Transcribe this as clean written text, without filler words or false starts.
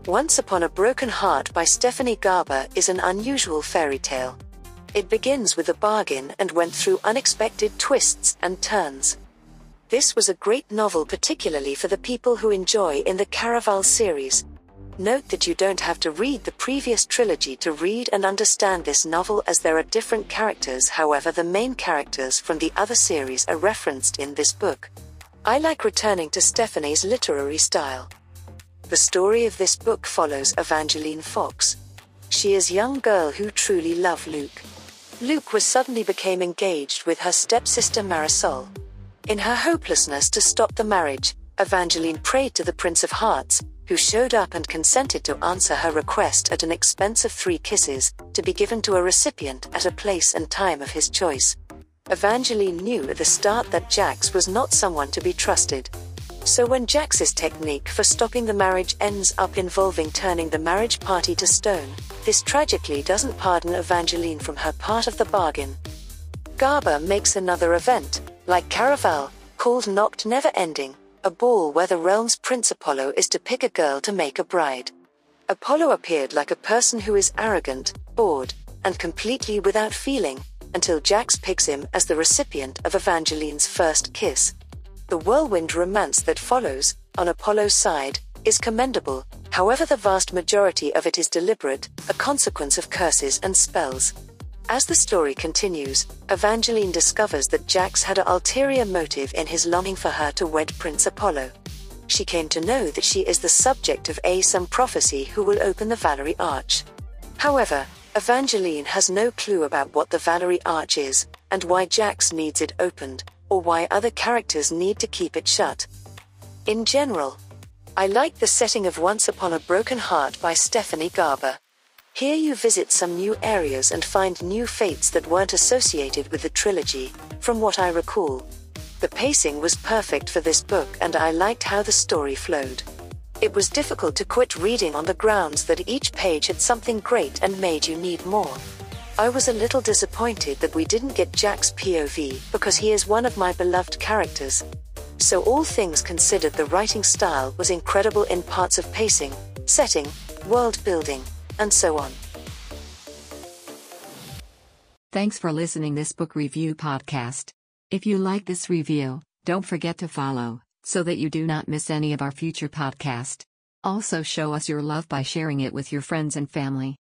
Once Upon a Broken Heart by Stephanie Garber is an unusual fairy tale. It begins with a bargain and went through unexpected twists and turns. This was a great novel, particularly for the people who enjoy in the Caraval series. Note that you don't have to read the previous trilogy to read and understand this novel, as there are different characters. However, the main characters from the other series are referenced in this book. I like returning to Stephanie's literary style. The story of this book follows Evangeline Fox. She is a young girl who truly loves Luke. Luke suddenly became engaged with her stepsister Marisol. In her hopelessness to stop the marriage, Evangeline prayed to the Prince of Hearts, who showed up and consented to answer her request at an expense of 3 kisses, to be given to a recipient at a place and time of his choice. Evangeline knew at the start that Jax was not someone to be trusted. So when Jax's technique for stopping the marriage ends up involving turning the marriage party to stone, this tragically doesn't pardon Evangeline from her part of the bargain. Garber makes another event, like Caraval, called Noct Never Ending, a ball where the realm's Prince Apollo is to pick a girl to make a bride. Apollo appeared like a person who is arrogant, bored, and completely without feeling, until Jax picks him as the recipient of Evangeline's first kiss. The whirlwind romance that follows, on Apollo's side, is commendable. However, the vast majority of it is deliberate, a consequence of curses and spells. As the story continues, Evangeline discovers that Jax had an ulterior motive in his longing for her to wed Prince Apollo. She came to know that she is the subject of some prophecy who will open the Valerie Arch. However, Evangeline has no clue about what the Valerie Arch is, and why Jax needs it opened, or why other characters need to keep it shut. In general, I like the setting of Once Upon a Broken Heart by Stephanie Garber. Here you visit some new areas and find new fates that weren't associated with the trilogy, from what I recall. The pacing was perfect for this book, and I liked how the story flowed. It was difficult to quit reading on the grounds that each page had something great and made you need more. I was a little disappointed that we didn't get Jack's POV, because he is one of my beloved characters. So all things considered, the writing style was incredible in parts of pacing, setting, world building, and so on. Thanks for listening this book review podcast. If you like this review, don't forget to follow, so that you do not miss any of our future podcast. Also show us your love by sharing it with your friends and family.